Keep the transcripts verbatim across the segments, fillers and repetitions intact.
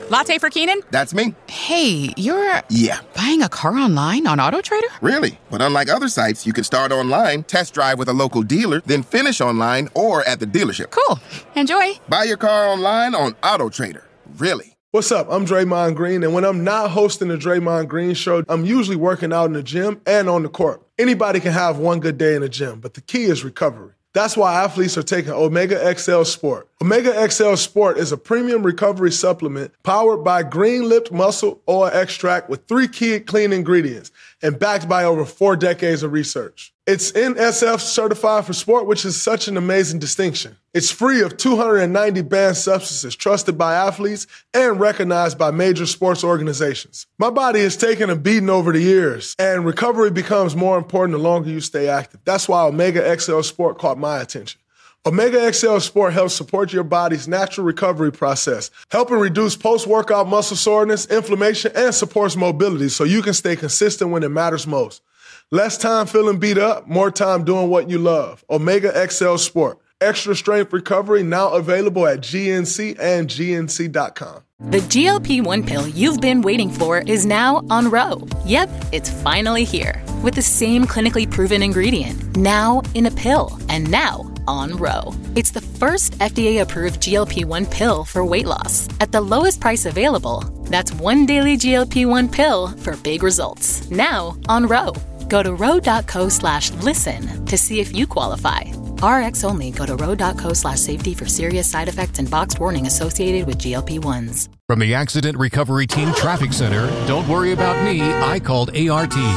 Latte for Keenan? That's me. Hey, you're... Yeah. Buying a car online on AutoTrader? Really? But unlike other sites, you can start online, test drive with a local dealer, then finish online or at the dealership. Cool. Enjoy. Buy your car online on AutoTrader. Really? What's up? I'm Draymond Green, and when I'm not hosting the Draymond Green Show, I'm usually working out in the gym and on the court. Anybody can have one good day in the gym, but the key is recovery. That's why athletes are taking Omega X L Sport. Omega X L Sport is a premium recovery supplement powered by green-lipped muscle oil extract with three key clean ingredients and backed by over four decades of research. It's N S F certified for sport, which is such an amazing distinction. It's free of two hundred ninety banned substances trusted by athletes and recognized by major sports organizations. My body has taken a beating over the years, and recovery becomes more important the longer you stay active. That's why Omega X L Sport caught my attention. Omega X L Sport helps support your body's natural recovery process, helping reduce post-workout muscle soreness, inflammation, and supports mobility so you can stay consistent when it matters most. Less time feeling beat up, more time doing what you love. Omega X L Sport. Extra strength recovery now available at G N C and G N C dot com. The G L P one pill you've been waiting for is now on Ro. Yep, it's finally here. With the same clinically proven ingredient. Now in a pill. And now on Ro. It's the first F D A-approved G L P one pill for weight loss. At the lowest price available. That's one daily G L P one pill for big results. Now on Ro. Go to ro.co slash listen to see if you qualify. R X only. Go to ro.co slash safety for serious side effects and boxed warning associated with G L P ones. From the Accident Recovery Team Traffic Center, don't worry about me, I called A R T.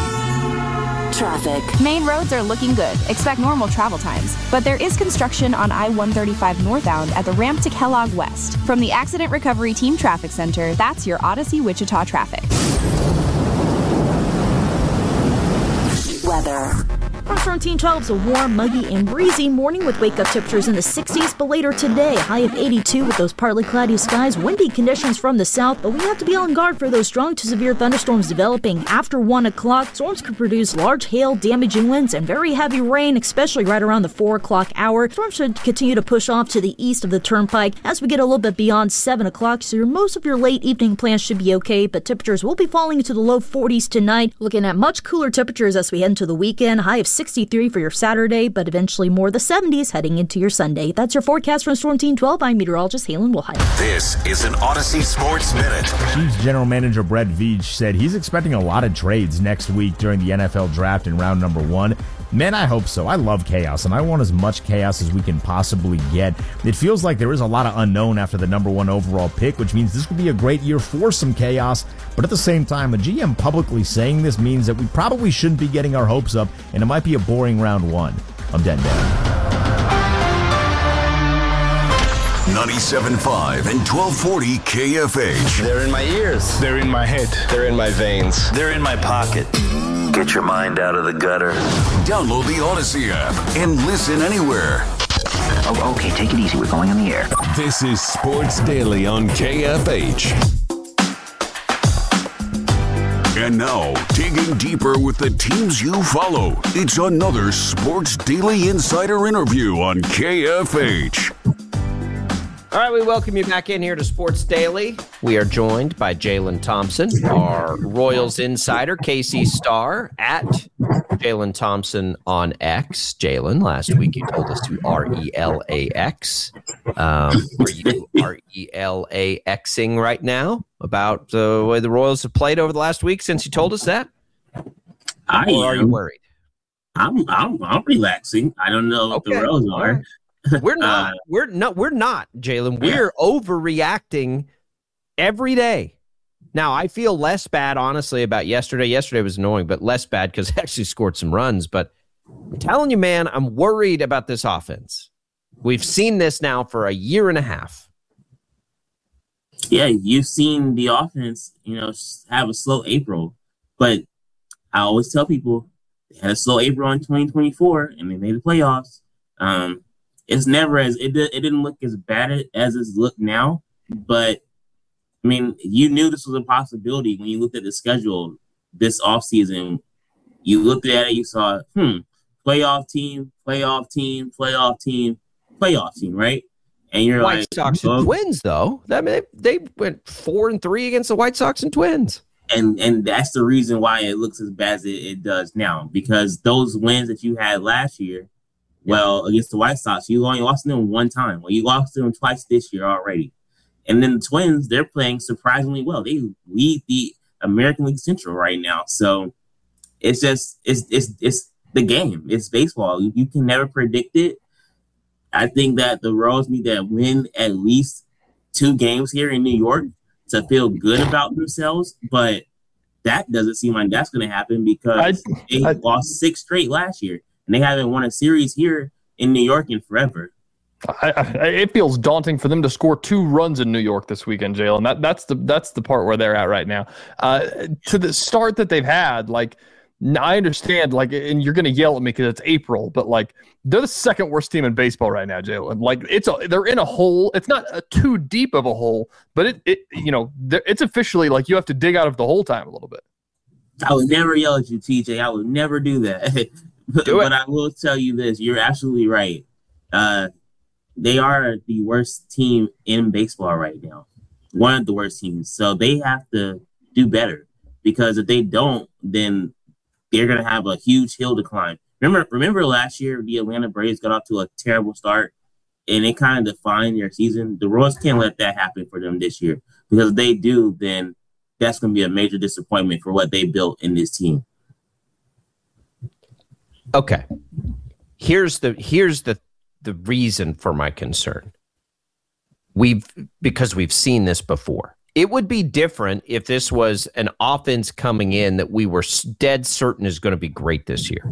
Traffic. Main roads are looking good. Expect normal travel times. But there is construction on I one thirty-five northbound at the ramp to Kellogg West. From the Accident Recovery Team Traffic Center, that's your Odyssey Wichita traffic. Weather. From seventeen twelve is a warm, muggy, and breezy morning with wake-up temperatures in the sixties, but later today, high of eighty-two with those partly cloudy skies, windy conditions from the south, but we have to be on guard for those strong to severe thunderstorms developing after one o'clock. Storms could produce large hail, damaging winds, and very heavy rain, especially right around the four o'clock hour. Storms should continue to push off to the east of the turnpike as we get a little bit beyond seven o'clock, so most of your late evening plans should be okay, but temperatures will be falling into the low forties tonight, looking at much cooler temperatures as we head into the weekend, high of sixty-three for your Saturday, but eventually more the seventies heading into your Sunday. That's your forecast from Storm Team twelve. I'm meteorologist Halen Wilhite. This is an Odyssey Sports Minute. Chiefs general manager Brett Veach said he's expecting a lot of trades next week during the N F L draft in round number one. Man, I hope so. I love chaos, and I want as much chaos as we can possibly get. It feels like there is a lot of unknown after the number one overall pick, which means this would be a great year for some chaos. But at the same time, a G M publicly saying this means that we probably shouldn't be getting our hopes up, and it might be a boring round one. I'm Den Dan. ninety-seven point five and twelve forty K F H. They're in my ears. They're in my head. They're in my veins. They're in my pocket. Get your mind out of the gutter. Download the Odyssey app and listen anywhere. Oh, okay, take it easy. We're going on the air. This is Sports Daily on K F H. And now, digging deeper with the teams you follow, it's another Sports Daily Insider interview on K F H. All right, we welcome you back in here to Sports Daily. We are joined by Jalen Thompson, our Royals insider, K C Star, at Jalen Thompson on X. Jalen, last week you told us to R E L A X. Um, are you R E L A Xing right now about the way the Royals have played over the last week since you told us that? I or are am. you worried? I'm, I'm, I'm relaxing. I don't know Okay. if the Royals are. We're not. Uh, we're not. We're not, Jalen. We're overreacting every day. Now, I feel less bad, honestly, about yesterday. Yesterday was annoying, but less bad because I actually scored some runs. But I'm telling you, man, I'm worried about this offense. We've seen this now for a year and a half. Yeah, you've seen the offense, you know, have a slow April. But I always tell people they had a slow April in twenty twenty-four, and they made the playoffs. Um, It's never as it did, it didn't look as bad as it's looked now, but I mean, you knew this was a possibility when you looked at the schedule this offseason. You looked at it, you saw, hmm, playoff team, playoff team, playoff team, playoff team, right? And you're White like, Sox oh. and Twins, though. I mean, they, they went four and three against the White Sox and Twins. And and that's the reason why it looks as bad as it, it does now, because those wins that you had last year, well, against the White Sox, you only lost them one time. Well, you lost them twice this year already. And then the Twins, they're playing surprisingly well. They lead the American League Central right now. So it's just it's it's it's the game. It's baseball. You, you can never predict it. I think that the Royals need to win at least two games here in New York to feel good about themselves, but that doesn't seem like that's going to happen because I, they I, lost six straight last year, and they haven't won a series here in New York in forever. I, I, it feels daunting for them to score two runs in New York this weekend, Jalen. That that's the that's the part where they're at right now. Uh, to the start that they've had, like I understand, like, and you're going to yell at me because it's April, but like they're the second worst team in baseball right now, Jalen. Like it's a, they're in a hole. It's not a too deep of a hole, but it, it you know, it's officially like you have to dig out of the hole time a little bit. I would never yell at you, T J. I would never do that. but, do it. But I will tell you this: you're absolutely right. Uh, they are the worst team in baseball right now. One of the worst teams. So they have to do better, because if they don't, then they're going to have a huge hill to climb. Remember, remember last year, the Atlanta Braves got off to a terrible start, and it kind of defined their season. The Royals can't let that happen for them this year, because if they do, then that's going to be a major disappointment for what they built in this team. Okay, here's the here's the the reason for my concern. We've because we've seen this before. It would be different if this was an offense coming in that we were dead certain is going to be great this year.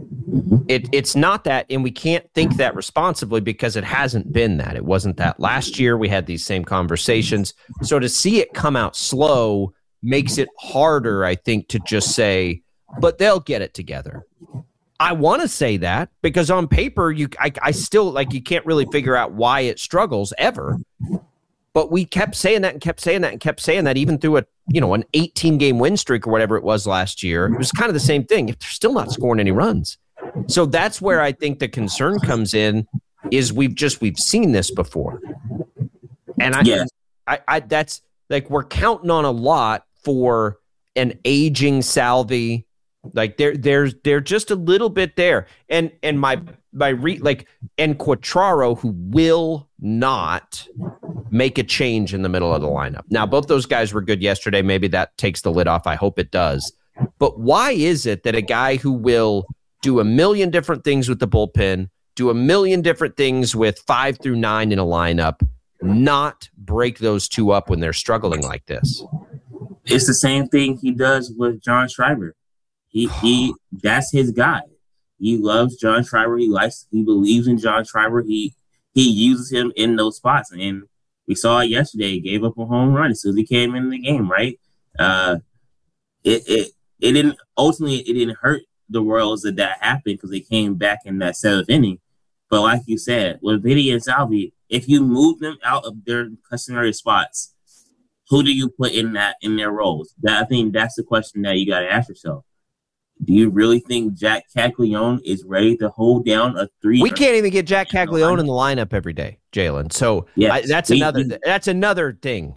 It, it's not that, and we can't think that responsibly because it hasn't been that. It wasn't that last year. We had these same conversations. So to see it come out slow makes it harder, I think, to just say, but they'll get it together. I want to say that because on paper, you, I, I still, like, you can't really figure out why it struggles ever. But we kept saying that and kept saying that and kept saying that even through a, you know, an eighteen game win streak or whatever it was last year. It was kind of the same thing. They're still not scoring any runs. So that's where I think the concern comes in is we've just, we've seen this before. And I, yeah. I, I, that's like, we're counting on a lot for an aging Salvi. Like they're, they're, they're just a little bit there. And, and my, my re like, and Quatraro, who will not make a change in the middle of the lineup. Now, both those guys were good yesterday. Maybe that takes the lid off. I hope it does. But why is it that a guy who will do a million different things with the bullpen, do a million different things with five through nine in a lineup, not break those two up when they're struggling like this? It's the same thing he does with John Schreiber. He he that's his guy. He loves John Schreiber. He likes he believes in John Schreiber. He he uses him in those spots. And we saw it yesterday. He gave up a home run as soon as he came in the game, right? Uh, it it it didn't ultimately it didn't hurt the Royals that that happened because they came back in that seventh inning. But like you said, with Vinny and Salvi, if you move them out of their customary spots, who do you put in that in their roles? That I think that's the question that you got to ask yourself. Do you really think Jack Caglione is ready to hold down a three? We can't even get Jack Caglione in the lineup every day, Jalen. So yes, I, that's we, another. We, that's another thing.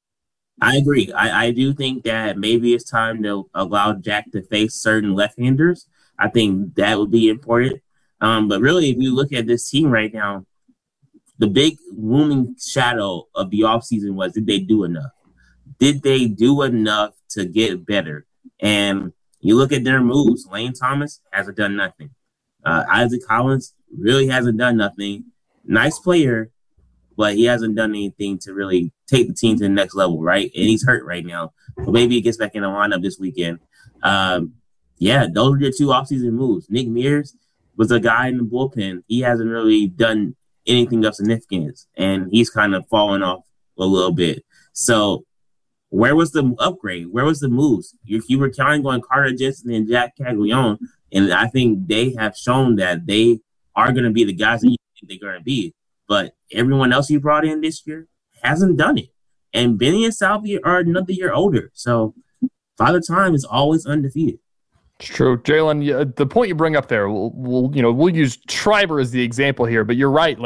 I agree. I, I do think that maybe it's time to allow Jack to face certain left-handers. I think that would be important. Um, but really, if you look at this team right now, the big looming shadow of the offseason was, did they do enough? Did they do enough to get better? And you look at their moves, Lane Thomas hasn't done nothing. Uh, Isaac Collins really hasn't done nothing. Nice player, but he hasn't done anything to really take the team to the next level, right? And he's hurt right now. But maybe he gets back in the lineup this weekend. Um, yeah, those are your two offseason moves. Nick Mears was a guy in the bullpen. He hasn't really done anything of significance, and he's kind of fallen off a little bit. So where was the upgrade? Where was the moves? If you were counting on Carter Jensen and Jack Caglione, and I think they have shown that they are going to be the guys that you think they're going to be. But everyone else you brought in this year hasn't done it. And Benny and Salvi are another year older. So Father Time is always undefeated. It's true. Jalen, the point you bring up there, we'll, we'll, you know, we'll use Schreiber as the example here, but you're right. Like,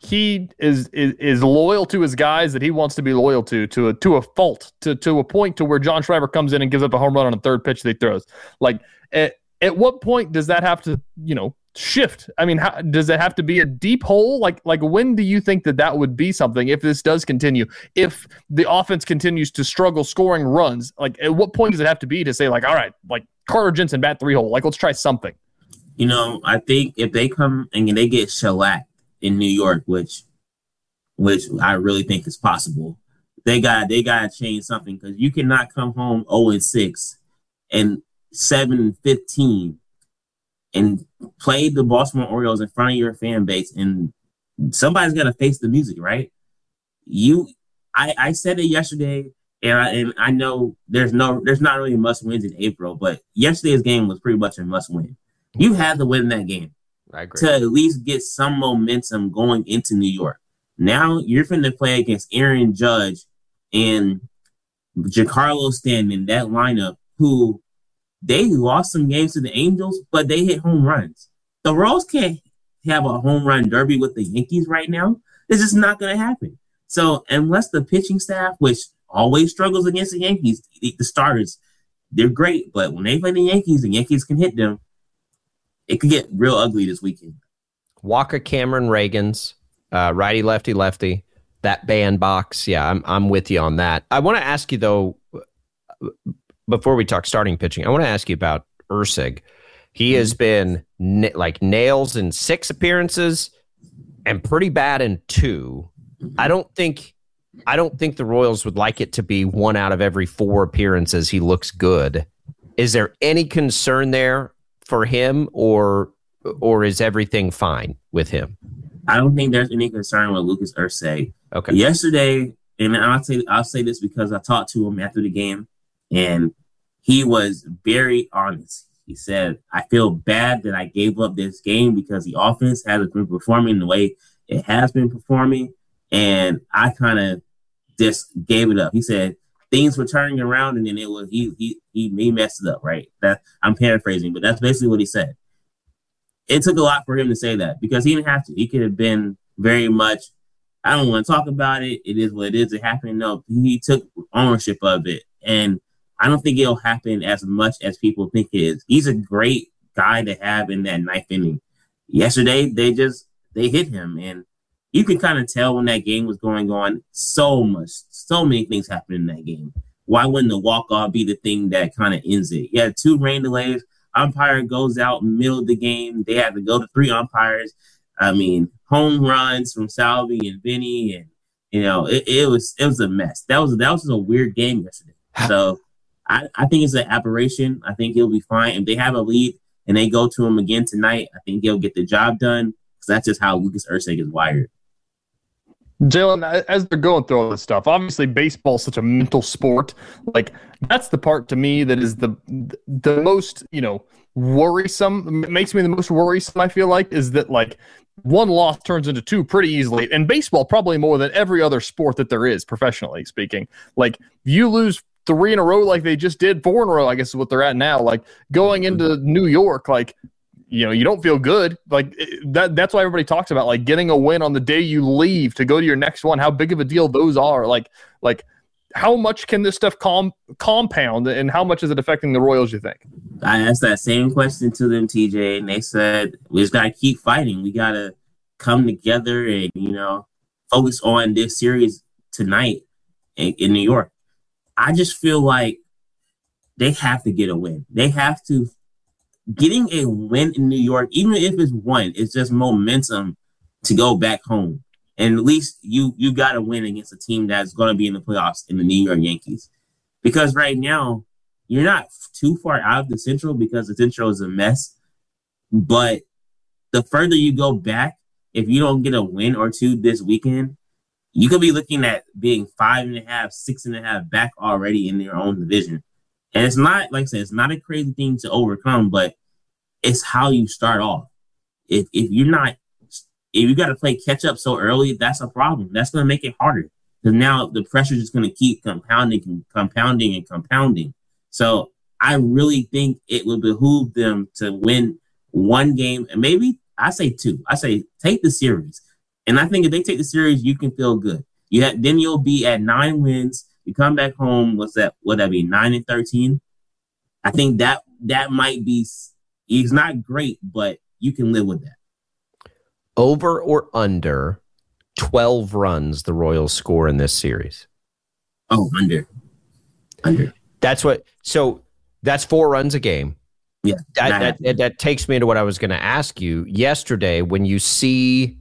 he is, is is loyal to his guys that he wants to be loyal to, to a to a fault, to to a point to where John Schreiber comes in and gives up a home run on a third pitch that he throws. Like, at, at what point does that have to, you know, shift? I mean, how, does it have to be a deep hole? Like, like when do you think that that would be something if this does continue? If the offense continues to struggle scoring runs, like at what point does it have to be to say, like, all right, like Carter Jensen bat three hole, like let's try something? You know, I think if they come and they get shellacked in New York, which which I really think is possible, they got they got to change something, because you cannot come home oh and six and seven and fifteen and play the Baltimore Orioles in front of your fan base, and somebody's got to face the music, right? You, I, I said it yesterday, and I, and I know there's no there's not really must wins in April, but yesterday's game was pretty much a must win. You had to win that game. I agree. To at least get some momentum going into New York. Now you're finna play against Aaron Judge and Giancarlo Stanton, that lineup, who they lost some games to the Angels, but they hit home runs. The Royals can't have a home run derby with the Yankees right now. It's just not going to happen. So unless the pitching staff, which always struggles against the Yankees, the starters, they're great, but when they play the Yankees, the Yankees can hit them. It could get real ugly this weekend. Walker, Cameron, Reagans, uh, righty, lefty, lefty. That bandbox, yeah, I'm I'm with you on that. I want to ask you though, before we talk starting pitching, I want to ask you about Erceg. He has been na- like nails in six appearances and pretty bad in two. I don't think I don't think the Royals would like it to be one out of every four appearances he looks good. Is there any concern there for him, or or is everything fine with him? I don't think there's any concern with Lucas Erceg. Okay. Yesterday, and I'll say I'll say this because I talked to him after the game, and he was very honest. He said, "I feel bad that I gave up this game because the offense hasn't been performing the way it has been performing, and I kind of just gave it up." He said things were turning around, and then it was he he he, he messed it up. Right? That I'm paraphrasing, but that's basically what he said. It took a lot for him to say that because he didn't have to. He could have been very much, I don't want to talk about it. It is what it is. It happened. No, he took ownership of it, and I don't think it'll happen as much as people think it is. He's a great guy to have in that ninth inning. Yesterday, they just they hit him, and you can kind of tell when that game was going on. So much, so many things happened in that game. Why wouldn't the walk-off be the thing that kind of ends it? You had two rain delays. Umpire goes out in the middle of the game. They had to go to three umpires. I mean, home runs from Salvi and Vinny, and you know, it, it was it was a mess. That was that was just a weird game yesterday. So I, I think it's an aberration. I think he'll be fine. If they have a lead and they go to him again tonight, I think he'll get the job done because that's just how Lucas Erceg is wired. Jalen, as they're going through all this stuff, obviously baseball is such a mental sport. Like, that's the part to me that is the the most, you know, worrisome. It makes me the most worrisome, I feel like, is that, like, one loss turns into two pretty easily. And baseball, probably more than every other sport that there is, professionally speaking. Like, you lose three in a row like they just did, four in a row, I guess is what they're at now. Like, going into New York, like, you know, you don't feel good. Like that. That's why everybody talks about like getting a win on the day you leave to go to your next one. How big of a deal those are. Like, like how much can this stuff com- compound, and how much is it affecting the Royals? You think? I asked that same question to them, T J, and they said we just gotta keep fighting. We gotta come together and you know focus on this series tonight in, in New York. I just feel like they have to get a win. They have to. Getting a win in New York, even if it's one, it's just momentum to go back home. And at least you you got to win against a team that's going to be in the playoffs in the New York Yankees. Because right now, you're not too far out of the Central because the Central is a mess. But the further you go back, if you don't get a win or two this weekend, you could be looking at being five and a half, six and a half back already in your own division. And it's not, like I said, it's not a crazy thing to overcome, but it's how you start off. If if you're not, if you got to play catch up so early, that's a problem. That's going to make it harder because now the pressure is just going to keep compounding and compounding and compounding. So I really think it would behoove them to win one game, and maybe I say two. I say take the series. And I think if they take the series, you can feel good. You have, then you'll be at nine wins. You come back home. What's that? What that be? Nine and thirteen. I think that that might be. He's not great, but you can live with that. Over or under twelve runs the Royals score in this series? Oh, under. Under. That's what. So that's four runs a game. Yeah. That that, that, that takes me to what I was going to ask you yesterday. When you see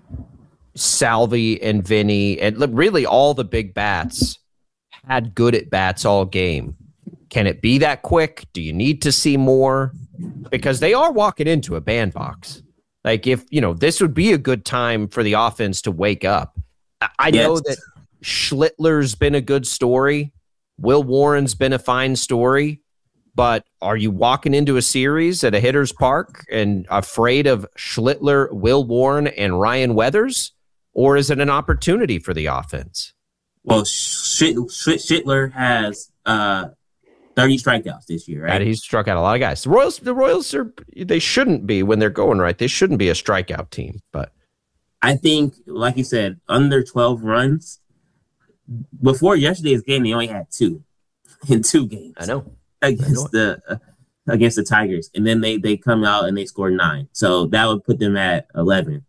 Salvi and Vinny and really all the big bats had good at bats all game. Can it be that quick? Do you need to see more? Because they are walking into a bandbox. Like if, you know, this would be a good time for the offense to wake up. I yes. know that Schlittler's been a good story. Will Warren's been a fine story. But are you walking into a series at a hitter's park and afraid of Schlittler, Will Warren, and Ryan Weathers? Or is it an opportunity for the offense? Well, Schlittler has uh, thirty strikeouts this year, right? And he's struck out a lot of guys. The Royals, the Royals are they shouldn't be when they're going right. They shouldn't be a strikeout team. But I think, like you said, under twelve runs. Before yesterday's game, they only had two in two games. I know against I know the uh, against the Tigers, and then they they come out and they score nine. So that would put them at eleven.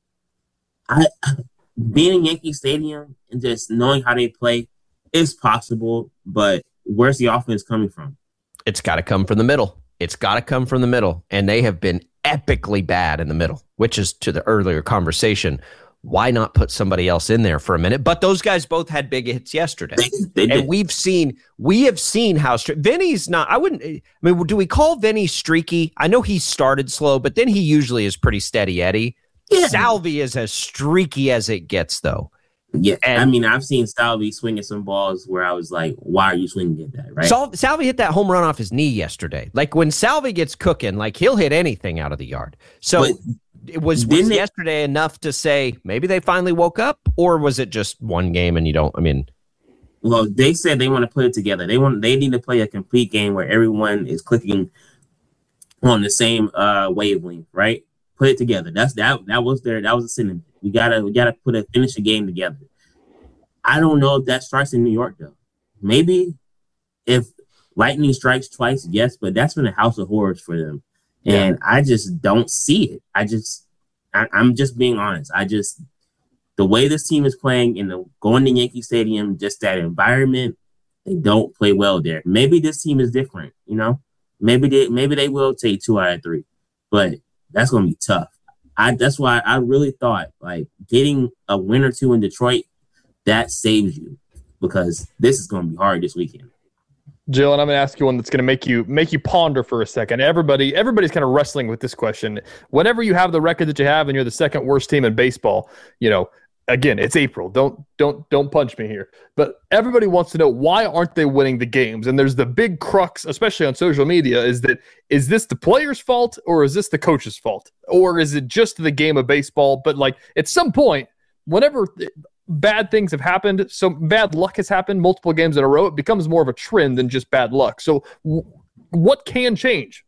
I being in Yankee Stadium and just knowing how they play is possible, but where's the offense coming from? It's got to come from the middle. It's got to come from the middle, and they have been epically bad in the middle, which is to the earlier conversation. Why not put somebody else in there for a minute? But those guys both had big hits yesterday. They, they and we've seen, we have seen how stre- Vinny's not, I wouldn't, I mean, do we call Vinny streaky? I know he started slow, but then he usually is pretty steady Eddie. Yeah. Salvi is as streaky as it gets, though. Yeah, and I mean, I've seen Salvi swinging some balls where I was like, why are you swinging at that, right? Sal- Salvi hit that home run off his knee yesterday. Like, when Salvi gets cooking, like, he'll hit anything out of the yard. So but it was, was it, yesterday enough to say maybe they finally woke up, or was it just one game and you don't, I mean... Well, they said they want to put it together. They want, they need to play a complete game where everyone is clicking on the same uh, wavelength, right? Put it together. That's that. That was their. That was a sentiment. We gotta. We gotta put a finish a game together. I don't know if that starts in New York though. Maybe if lightning strikes twice, yes, but that's been a house of horrors for them, and yeah. I just don't see it. I just. I, I'm just being honest. I just the way this team is playing in the going to Yankee Stadium, just that environment, they don't play well there. Maybe this team is different. You know, maybe they maybe they will take two out of three, but. That's going to be tough. I That's why I really thought, like, getting a win or two in Detroit, that saves you because this is going to be hard this weekend. Jill, and I'm going to ask you one that's going to make you make you ponder for a second. Everybody, everybody's kind of wrestling with this question. Whenever you have the record that you have and you're the second worst team in baseball, you know, again, it's April. Don't don't don't punch me here. But everybody wants to know, why aren't they winning the games? And there's the big crux, especially on social media, is that is this the player's fault or is this the coach's fault? Or is it just the game of baseball? But like at some point, whenever bad things have happened, so bad luck has happened multiple games in a row, it becomes more of a trend than just bad luck. So w- what can change?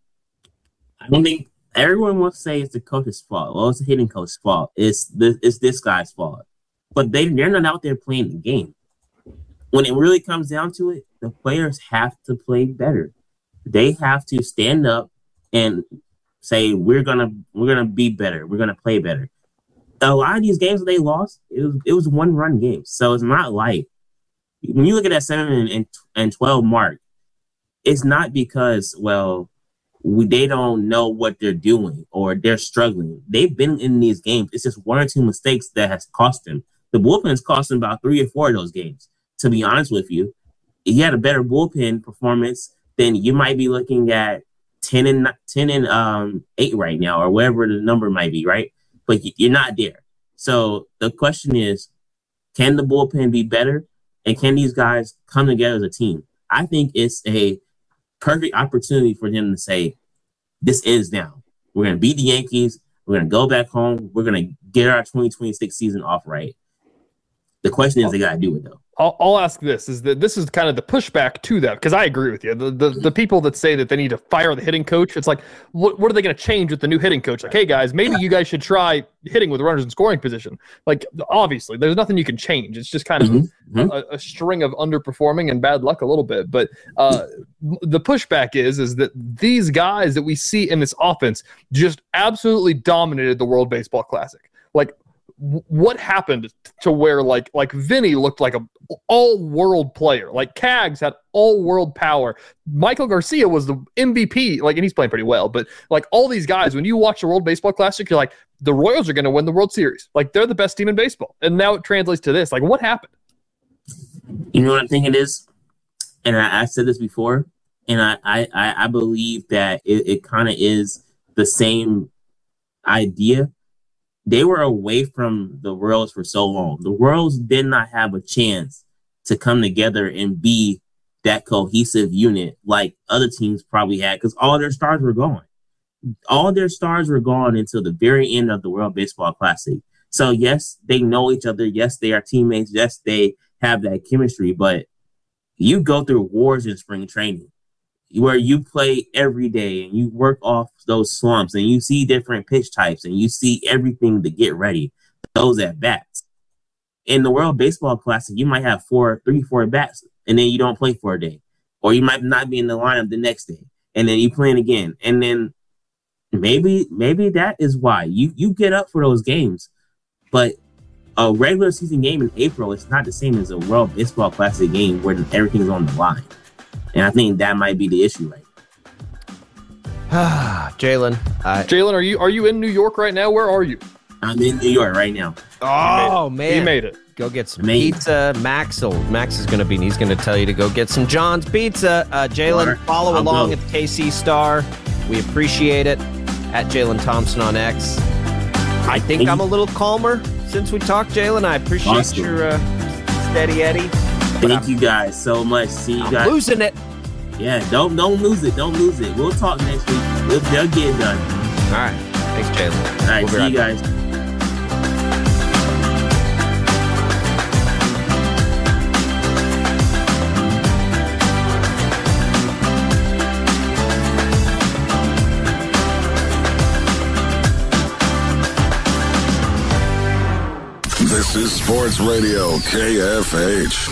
I don't think everyone wants to say it's the coach's fault. Well, it's the hitting coach's fault. It's this, it's this guy's fault. But they, they're not out there playing the game. When it really comes down to it, the players have to play better. They have to stand up and say, we're gonna we're gonna be better. We're gonna play better. A lot of these games that they lost, it was it was one run games. So it's not like when you look at that seven and and twelve mark, it's not because well we, they don't know what they're doing or they're struggling. They've been in these games. It's just one or two mistakes that has cost them. The bullpen's cost them about three or four of those games. To be honest with you, if you had a better bullpen performance, then you might be looking at ten and ten and um eight right now, or whatever the number might be, right? But you're not there. So the question is, can the bullpen be better, and can these guys come together as a team? I think it's a perfect opportunity for them to say, "This ends now. We're going to beat the Yankees. We're going to go back home. We're going to get our twenty twenty-six season off right." The question is, they got to do it though. I'll, I'll ask this: is that this is kind of the pushback to that? Because I agree with you. The, the the people that say that they need to fire the hitting coach, it's like, what what are they going to change with the new hitting coach? Like, hey guys, maybe you guys should try hitting with runners in scoring position. Like, obviously, there's nothing you can change. It's just kind of mm-hmm. a, a string of underperforming and bad luck a little bit. But uh, the pushback is is that these guys that we see in this offense just absolutely dominated the World Baseball Classic. Like, what happened to where like like Vinny looked like a all-world player, like Cags had all-world power, Michael Garcia was the M V P, like, and he's playing pretty well, but like all these guys, when you watch the World Baseball Classic, you're like, the Royals are going to win the World Series, like they're the best team in baseball, and now it translates to this. Like, what happened? You know what I think it is, and I, I said this before, and I I, I believe that it, it kind of is the same idea. They were away from the Royals for so long. The Royals did not have a chance to come together and be that cohesive unit like other teams probably had, because all their stars were gone. All their stars were gone until the very end of the World Baseball Classic. So, yes, they know each other. Yes, they are teammates. Yes, they have that chemistry. But you go through wars in spring training where you play every day and you work off those slumps and you see different pitch types and you see everything to get ready, those at bats. In the World Baseball Classic, you might have four, three, four at bats, and then you don't play for a day. Or you might not be in the lineup the next day, and then you playing again. And then maybe maybe that is why you, you get up for those games. But a regular season game in April is not the same as a World Baseball Classic game where everything's on the line. And I think that might be the issue right now. Jalen. Uh, Jalen, are you are you in New York right now? Where are you? I'm in New York right now. Oh, man. He made it. Go get some Made. pizza. Max, will, Max is going to be, he's going to tell you to go get some John's Pizza. Uh, Jalen, follow I'll along go. at K C Star. We appreciate it. At Jalen Thompson on X. I think Thank I'm you. a little calmer since we talked, Jalen. I appreciate awesome. your uh, steady Eddie. Thank you guys so much. See you I'm guys. losing it. Yeah, don't don't lose it. Don't lose it. We'll talk next week. We'll, they'll get it done. All right. Thanks, Jalen. All right. We'll see right you guys. This is Sports Radio K F H.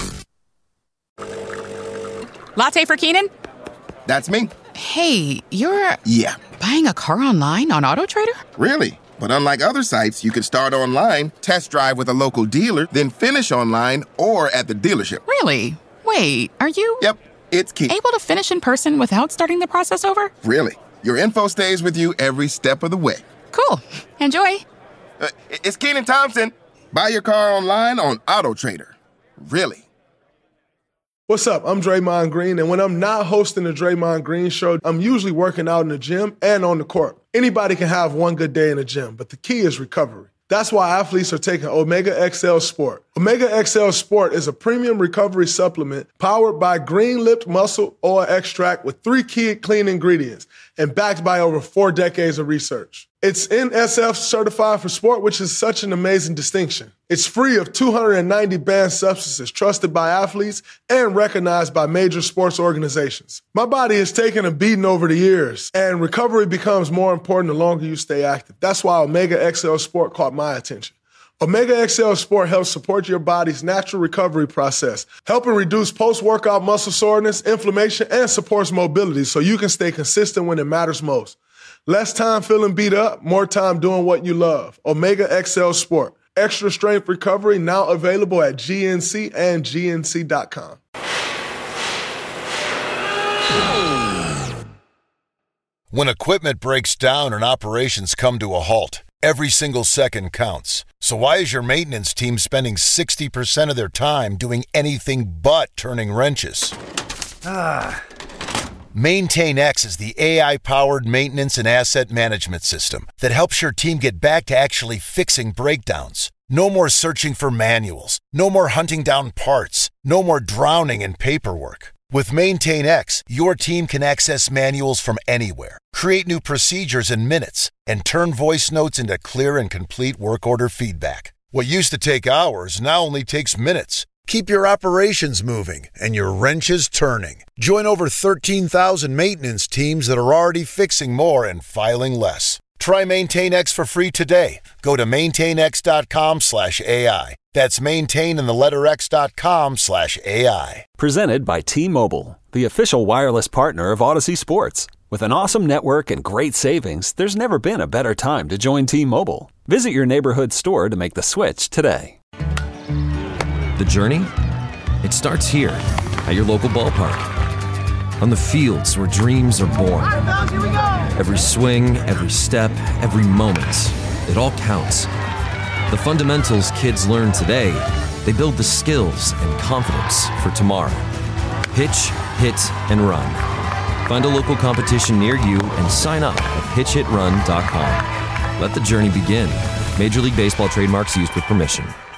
Latte for Keenan? That's me. Hey, you're... Yeah. Buying a car online on AutoTrader? Really? But unlike other sites, you can start online, test drive with a local dealer, then finish online or at the dealership. Really? Wait, are you... Yep, it's key. Able to finish in person without starting the process over? Really. Your info stays with you every step of the way. Cool. Enjoy. Uh, it's Keenan Thompson. Buy your car online on AutoTrader. Really. What's up? I'm Draymond Green, and when I'm not hosting the Draymond Green Show, I'm usually working out in the gym and on the court. Anybody can have one good day in the gym, but the key is recovery. That's why athletes are taking Omega X L Sport. Omega X L Sport is a premium recovery supplement powered by green-lipped muscle oil extract with three key clean ingredients and backed by over four decades of research. It's N S F certified for sport, which is such an amazing distinction. It's free of two hundred ninety banned substances trusted by athletes and recognized by major sports organizations. My body has taken a beating over the years, and recovery becomes more important the longer you stay active. That's why Omega X L Sport caught my attention. Omega X L Sport helps support your body's natural recovery process, helping reduce post-workout muscle soreness, inflammation, and supports mobility so you can stay consistent when it matters most. Less time feeling beat up, more time doing what you love. Omega X L Sport. Extra strength recovery now available at G N C and G N C dot com. When equipment breaks down and operations come to a halt, every single second counts. So why is your maintenance team spending sixty percent of their time doing anything but turning wrenches? Ah. MaintainX is the A I-powered maintenance and asset management system that helps your team get back to actually fixing breakdowns. No more searching for manuals. No more hunting down parts. No more drowning in paperwork. With MaintainX, your team can access manuals from anywhere, create new procedures in minutes, and turn voice notes into clear and complete work order feedback. What used to take hours now only takes minutes. Keep your operations moving and your wrenches turning. Join over thirteen thousand maintenance teams that are already fixing more and filing less. Try MaintainX for free today. Go to maintainx.com slash AI. That's maintain in the letter X.com slash AI. Presented by T-Mobile, the official wireless partner of Odyssey Sports. With an awesome network and great savings, there's never been a better time to join T-Mobile. Visit your neighborhood store to make the switch today. The journey? It starts here, at your local ballpark. On the fields where dreams are born. Every swing, every step, every moment, it all counts. The fundamentals kids learn today, they build the skills and confidence for tomorrow. Pitch, hit, and run. Find a local competition near you and sign up at pitch hit run dot com. Let the journey begin. Major League Baseball trademarks used with permission.